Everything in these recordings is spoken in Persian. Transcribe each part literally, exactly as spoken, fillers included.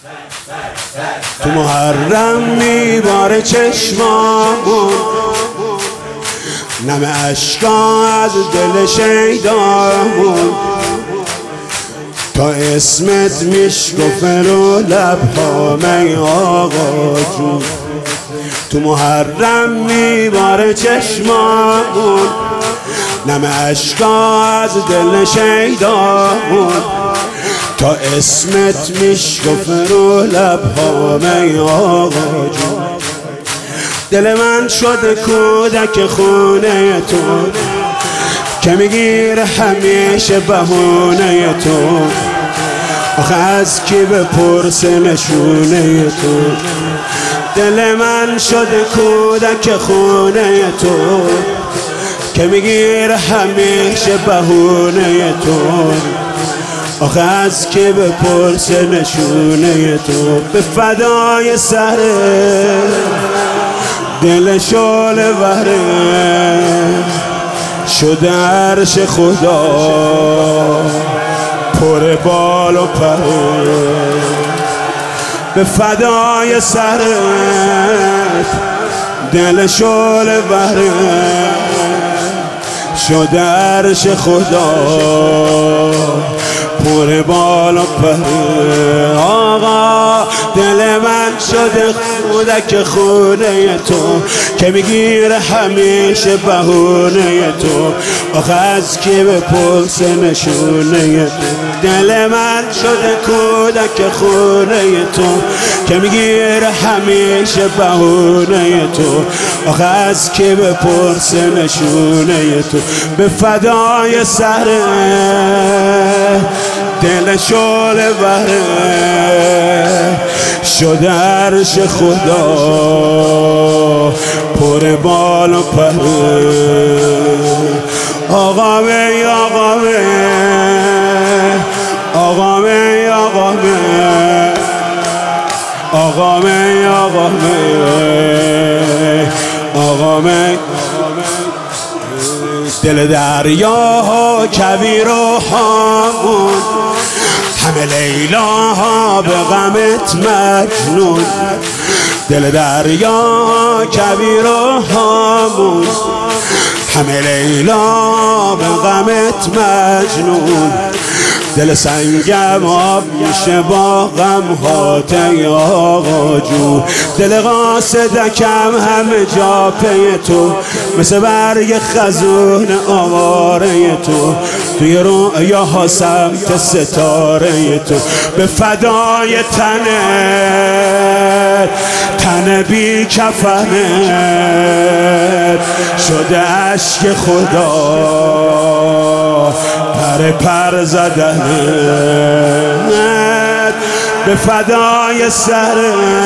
تو محرم میباره چشمامون، نم اشکا از دل شیدامون، تا اسمت میشکفه رو لبهامه آقا جون. تو محرم میباره چشمامون، نم اشکا از دل شیدامون، تا اسمت میشکفه رو لبهامه آقا جون. دل من شده کودک خونه تو، که میگیره همیشه بهونه تو. آخه از کی بپرسه نشونه تو؟ دل من شده کودک خونه تو، که میگیره همیشه بهونه تو. آخه از کی بپرسه نشونه تو؟ به فدای سر دل شعله وره شده عرش خدا پر بال و پره. به فدای سرت دل شعله وره شده عرش خدا پر بال و پره. آقا دل من شده کودک خونه تو، که میگیره همیشه بهونه تو. آخه از کی بپرسه نشونه تو؟ دل من شده کودک خونه تو، که میگیره همیشه بهونه تو. آخه از کی بپرسه نشونه تو؟ به فدای سر دل شعله وره شده عرش خدا پر بال و پره. آقا می آقا می آقا می آقا می آقا می آقا می آقا می. دل دریا کویر و هامون، همه لیلاها به غمت مجنون. دل دریا کویر و هامون، همه لیلا به غمت مجنون. دل سنگم آب میشه با غم هاته آقا جو. دل قاصدکم همه جا پی تو، مثل برگ خزون آواره تو. توی رویاها سمت ستاره تو. به فدای تنت تن بی کفنت شده اشک خدا پر پر زدنت. به فدای سرت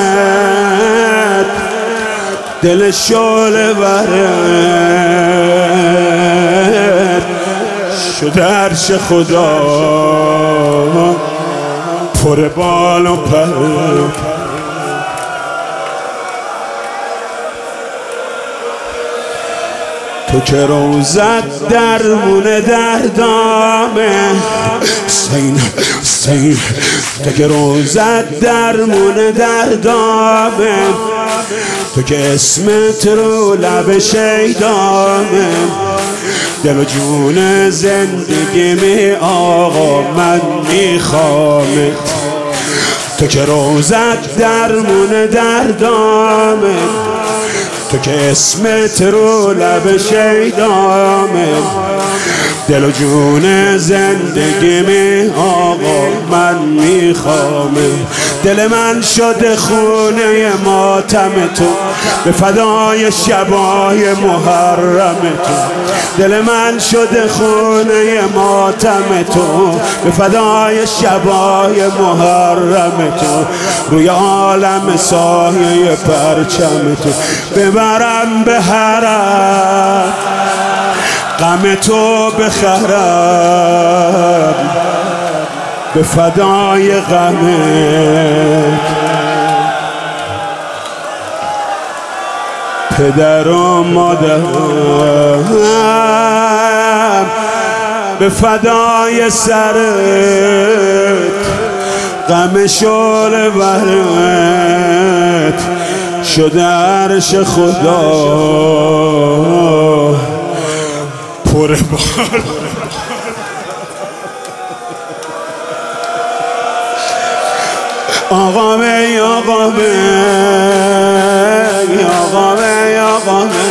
دل شعله وره شده عرش خدا پر بال و پر. تو که روزت درمون دردامه سین سین، تو که روزت درمون دردامه، تو که اسمت رو لب شیدامه. دل و جون زندگی می آقا من میخوامت. تو که روزت درمون دردامه، تو که اسمت رو لب شیدامه. دل و جون زندگی می آقا من میخوامه. دل من شده خونه ماتم تو، به فدای شبای محرم تو. دل من شده خونه ماتم تو، به فدای شبای محرم تو. روی عالم سایه پرچم تو ببرم به حرم، غم تو بخرم به فدای غمت. پدر و مادرم به فدای سرت غم شعله برت شده عرش خدا پر بار. آقا می آقا می آقا می آقا می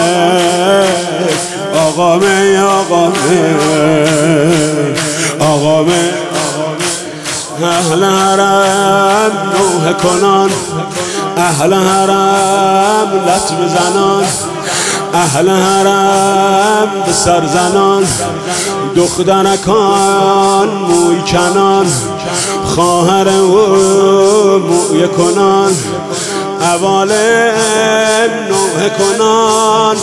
آقا می آقا می آقا می اهل حرم نوحه کنان، اهل حرم لطم زنان، اهل حرم به سر زنان، دخترکان موی کنان، خواهر او موی کنان، اوالم نوحه کنان،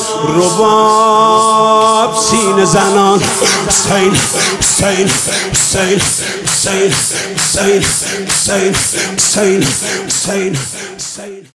رباب سینه زنان. حسین حسین حسین حسین حسین حسین حسین حسین حسین